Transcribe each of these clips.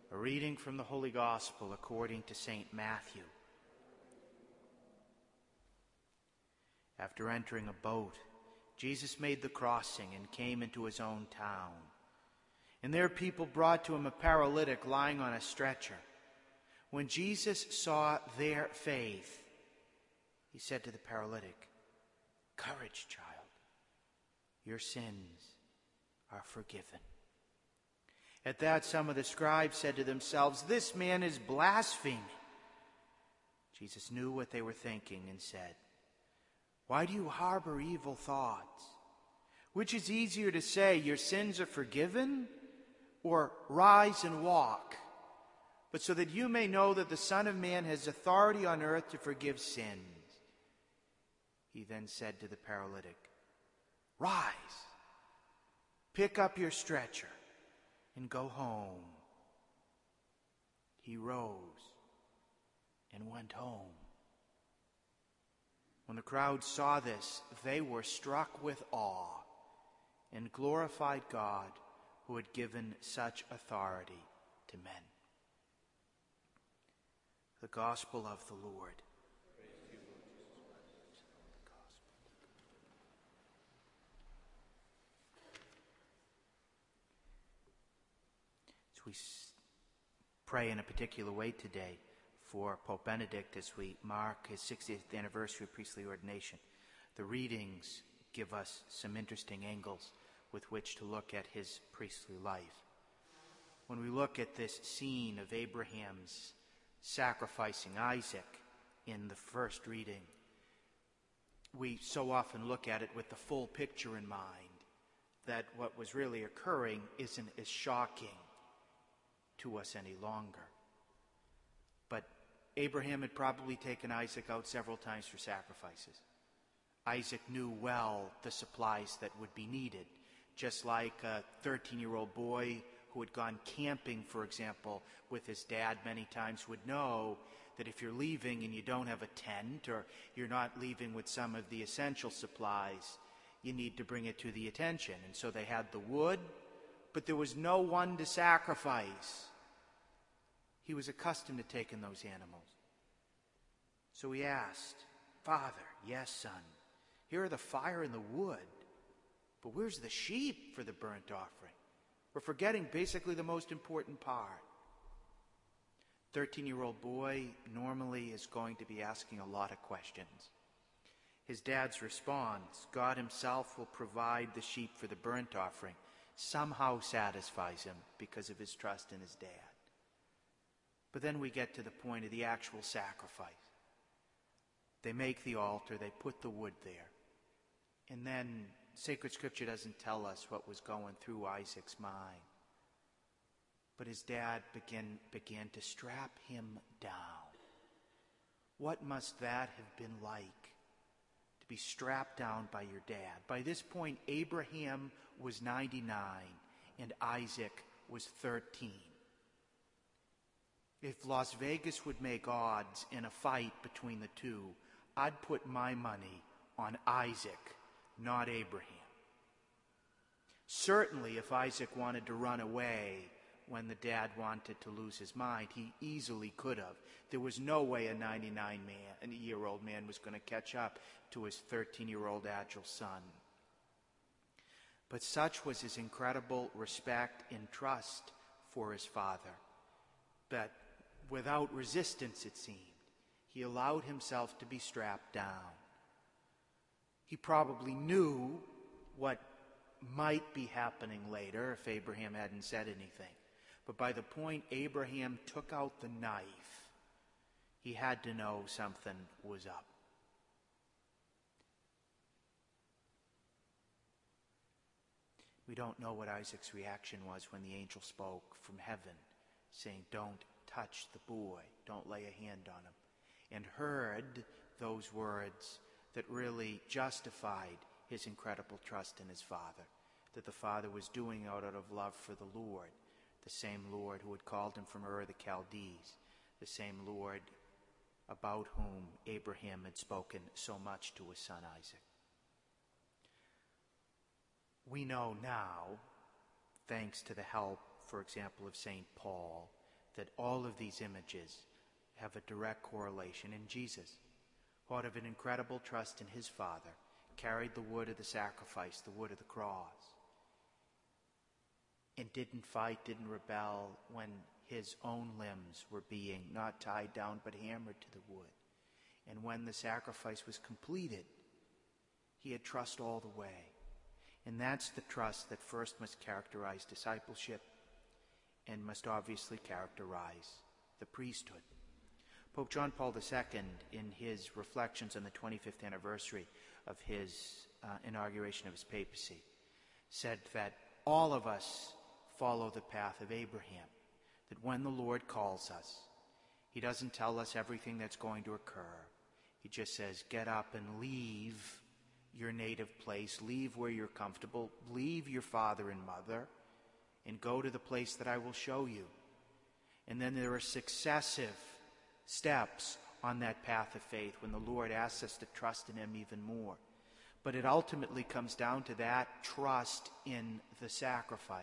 A reading from the Holy Gospel according to St. Matthew. After entering a boat, Jesus made the crossing and came into his own town. And there people brought to him a paralytic lying on a stretcher. When Jesus saw their faith, he said to the paralytic, "Courage, child, your sins are forgiven." At that, some of the scribes said to themselves, "This man is blaspheming." Jesus knew what they were thinking and said, "Why do you harbor evil thoughts? Which is easier to say, 'Your sins are forgiven,' or 'Rise and walk'? But so that you may know that the Son of Man has authority on earth to forgive sins." He then said to the paralytic, "Rise, pick up your stretcher, and go home." He rose and went home. When the crowd saw this, they were struck with awe and glorified God who had given such authority to men. The Gospel of the Lord. We pray in a particular way today for Pope Benedict as we mark his 60th anniversary of priestly ordination. The readings give us some interesting angles with which to look at his priestly life. When we look at this scene of Abraham's sacrificing Isaac in the first reading, we so often look at it with the full picture in mind, that what was really occurring isn't as shocking to us any longer. But Abraham had probably taken Isaac out several times for sacrifices. Isaac knew well the supplies that would be needed, just like a 13-year-old boy who had gone camping, for example, with his dad many times would know that if you're leaving and you don't have a tent, or you're not leaving with some of the essential supplies, you need to bring it to the attention. And so they had the wood, but there was no one to sacrifice. He was accustomed to taking those animals. So he asked, "Father, yes, son, here are the fire and the wood, but where's the sheep for the burnt offering?" We're forgetting basically the most important part. 13-year-old boy normally is going to be asking a lot of questions. His dad's response, "God himself will provide the sheep for the burnt offering," somehow satisfies him because of his trust in his dad. But then we get to the point of the actual sacrifice. They make the altar, they put the wood there. And then sacred scripture doesn't tell us what was going through Isaac's mind. But his dad began to strap him down. What must that have been like, to be strapped down by your dad? By this point, Abraham was 99 and Isaac was 13. If Las Vegas would make odds in a fight between the two, I'd put my money on Isaac, not Abraham. Certainly, if Isaac wanted to run away when the dad wanted to lose his mind, he easily could have. There was no way a 99-year-old man was going to catch up to his 13-year-old agile son. But such was his incredible respect and trust for his father that without resistance, it seemed, he allowed himself to be strapped down. He probably knew what might be happening later if Abraham hadn't said anything. But by the point Abraham took out the knife, he had to know something was up. We don't know what Isaac's reaction was when the angel spoke from heaven, saying, "Don't touch the boy, don't lay a hand on him," and heard those words that really justified his incredible trust in his father, that the father was doing out of love for the Lord, the same Lord who had called him from Ur of the Chaldees, the same Lord about whom Abraham had spoken so much to his son Isaac. We know now, thanks to the help, for example, of St. Paul, that all of these images have a direct correlation in Jesus, who out of an incredible trust in his Father carried the wood of the sacrifice, the wood of the cross, and didn't fight, didn't rebel when his own limbs were being not tied down but hammered to the wood. And when the sacrifice was completed, he had trust all the way. And that's the trust that first must characterize discipleship and must obviously characterize the priesthood. Pope John Paul II, in his reflections on the 25th anniversary of his inauguration of his papacy, said that all of us follow the path of Abraham, that when the Lord calls us, he doesn't tell us everything that's going to occur. He just says, get up and leave your native place, leave where you're comfortable, leave your father and mother, and go to the place that I will show you. And then there are successive steps on that path of faith when the Lord asks us to trust in him even more. But it ultimately comes down to that trust in the sacrifice.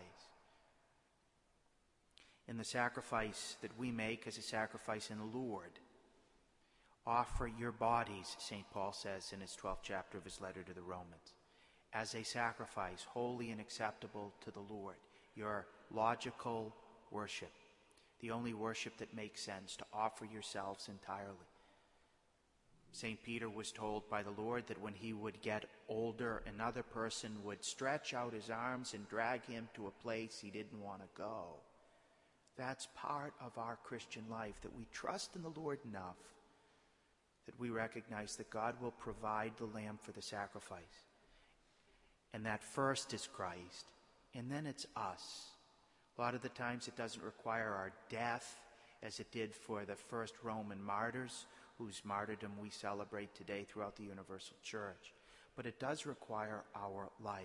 And the sacrifice that we make is a sacrifice in the Lord. Offer your bodies, St. Paul says in his 12th chapter of his letter to the Romans, as a sacrifice, holy and acceptable to the Lord. Your logical worship, the only worship that makes sense, to offer yourselves entirely. St. Peter was told by the Lord that when he would get older, another person would stretch out his arms and drag him to a place he didn't want to go. That's part of our Christian life, that we trust in the Lord enough that we recognize that God will provide the lamb for the sacrifice. And that first is Christ, and then it's us. A lot of the times it doesn't require our death, as it did for the first Roman martyrs, whose martyrdom we celebrate today throughout the Universal Church. But it does require our life.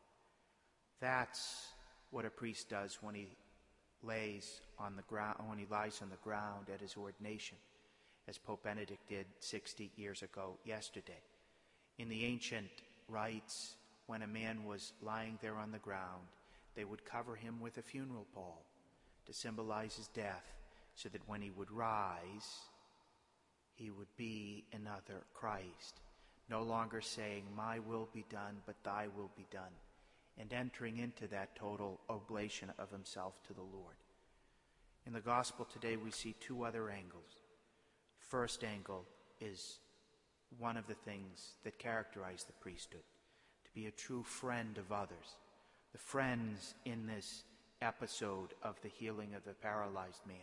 That's what a priest does when he lies on the ground at his ordination, as Pope Benedict did 60 years ago yesterday. In the ancient rites, when a man was lying there on the ground, they would cover him with a funeral pall to symbolize his death, so that when he would rise, he would be another Christ, no longer saying, my will be done, but thy will be done, and entering into that total oblation of himself to the Lord. In the gospel today, we see two other angles. First angle is one of the things that characterize the priesthood, to be a true friend of others. The friends in this episode of the healing of the paralyzed man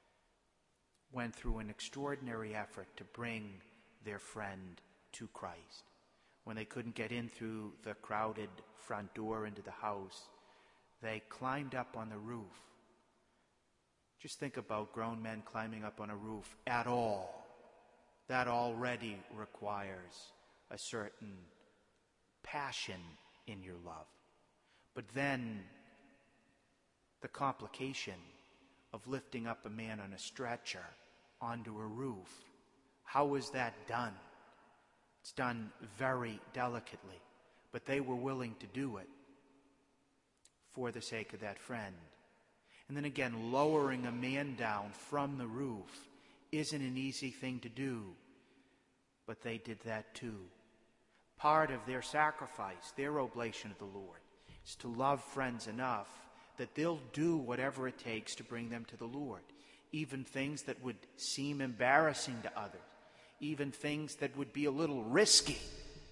went through an extraordinary effort to bring their friend to Christ. When they couldn't get in through the crowded front door into the house, they climbed up on the roof. Just think about grown men climbing up on a roof at all. That already requires a certain passion in your love. But then the complication of lifting up a man on a stretcher onto a roof. How is that done? It's done very delicately, but they were willing to do it for the sake of that friend. And then again, lowering a man down from the roof isn't an easy thing to do, but they did that too. Part of their sacrifice, their oblation of the Lord, is to love friends enough that they'll do whatever it takes to bring them to the Lord, even things that would seem embarrassing to others, even things that would be a little risky.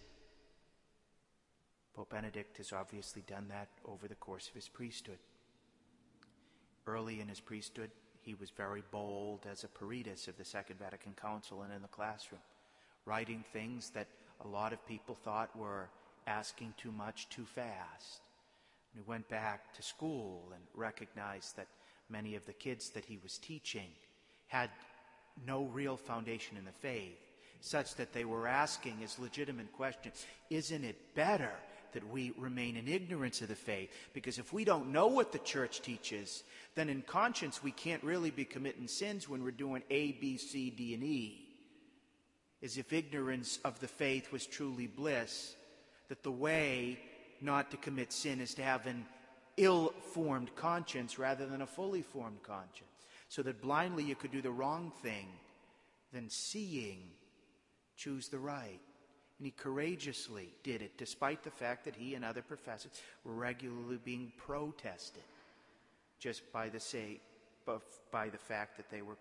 Pope Benedict has obviously done that over the course of his priesthood. Early in his priesthood, he was very bold as a Peritus of the Second Vatican Council and in the classroom, writing things that a lot of people thought were asking too much too fast. He went back to school and recognized that many of the kids that he was teaching had no real foundation in the faith, such that they were asking as legitimate questions, isn't it better that we remain in ignorance of the faith? Because if we don't know what the church teaches, then in conscience we can't really be committing sins when we're doing A, B, C, D, and E. As if ignorance of the faith was truly bliss, that the way not to commit sin is to have an ill-formed conscience rather than a fully formed conscience. so that blindly you could do the wrong thing, then seeing, choose the right. And he courageously did it, despite the fact that he and other professors were regularly being protested just by the fact that they were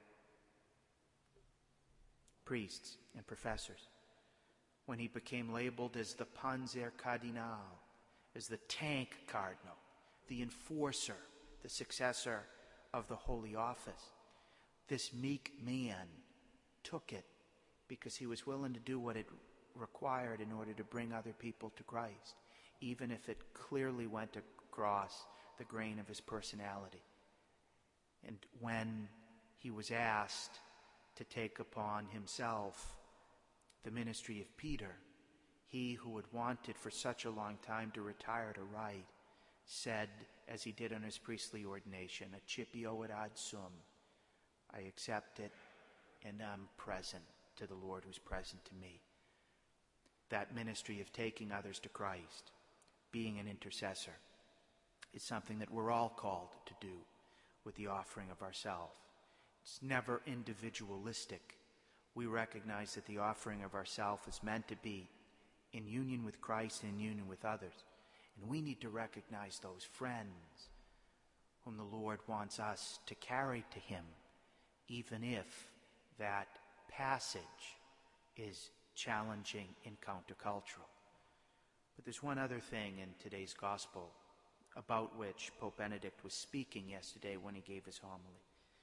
priests and professors. When he became labeled as the Panzer Cardinal, as the tank cardinal, the enforcer, the successor of the Holy Office, this meek man took it because he was willing to do what it required in order to bring other people to Christ, even if it clearly went across the grain of his personality. And when he was asked to take upon himself the ministry of Peter, he who had wanted for such a long time to retire to write said, as he did on his priestly ordination, "Accipio et ad sum," I accept it and I'm present to the Lord who's present to me. That ministry of taking others to Christ, being an intercessor, is something that we're all called to do with the offering of ourselves. It's never individualistic. We recognize that the offering of ourselves is meant to be in union with Christ and in union with others. And we need to recognize those friends whom the Lord wants us to carry to him, even if that passage is challenging and countercultural. But there's one other thing in today's gospel about which Pope Benedict was speaking yesterday when he gave his homily.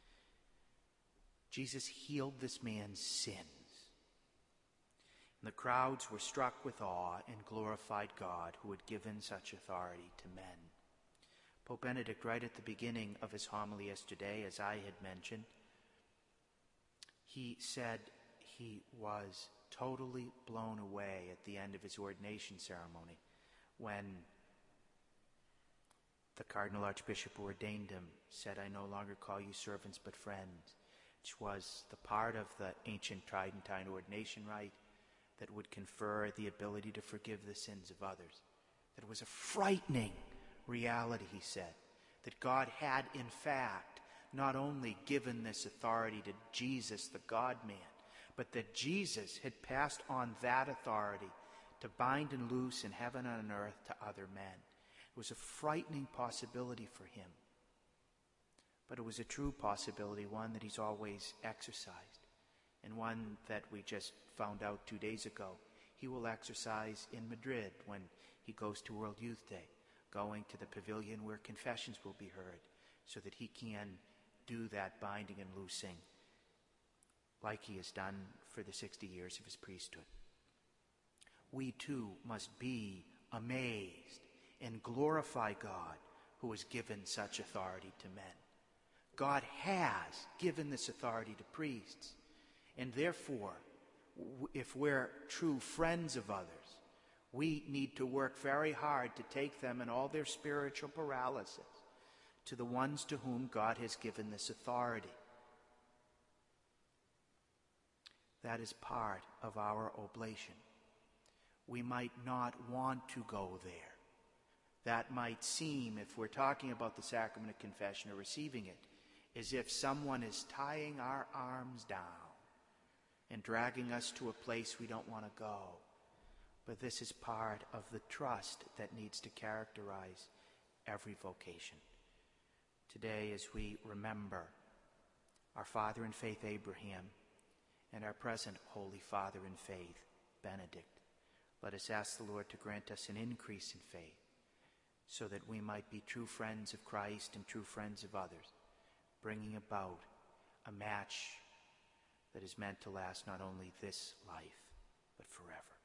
Jesus healed this man's sins. And the crowds were struck with awe and glorified God who had given such authority to men. Pope Benedict, right at the beginning of his homily yesterday, as I had mentioned, he said he was totally blown away at the end of his ordination ceremony when the Cardinal Archbishop who ordained him said, "I no longer call you servants but friends," which was the part of the ancient Tridentine ordination rite that would confer the ability to forgive the sins of others. That it was a frightening reality, he said, that God had in fact not only given this authority to Jesus, the God-man, but that Jesus had passed on that authority to bind and loose in heaven and on earth to other men. It was a frightening possibility for him. But it was a true possibility, one that he's always exercised, and one that we just found out 2 days ago he will exercise in Madrid when he goes to World Youth Day, going to the pavilion where confessions will be heard so that he can do that binding and loosing like he has done for the 60 years of his priesthood. We too must be amazed and glorify God who has given such authority to men. God has given this authority to priests, and therefore, if we're true friends of others, we need to work very hard to take them in all their spiritual paralysis to the ones to whom God has given this authority. That is part of our oblation. We might not want to go there. That might seem, if we're talking about the sacrament of confession or receiving it, as if someone is tying our arms down and dragging us to a place we don't want to go. But this is part of the trust that needs to characterize every vocation. Today, as we remember our father in faith, Abraham, and our present Holy Father in faith, Benedict, let us ask the Lord to grant us an increase in faith so that we might be true friends of Christ and true friends of others, bringing about a match that is meant to last not only this life, but forever.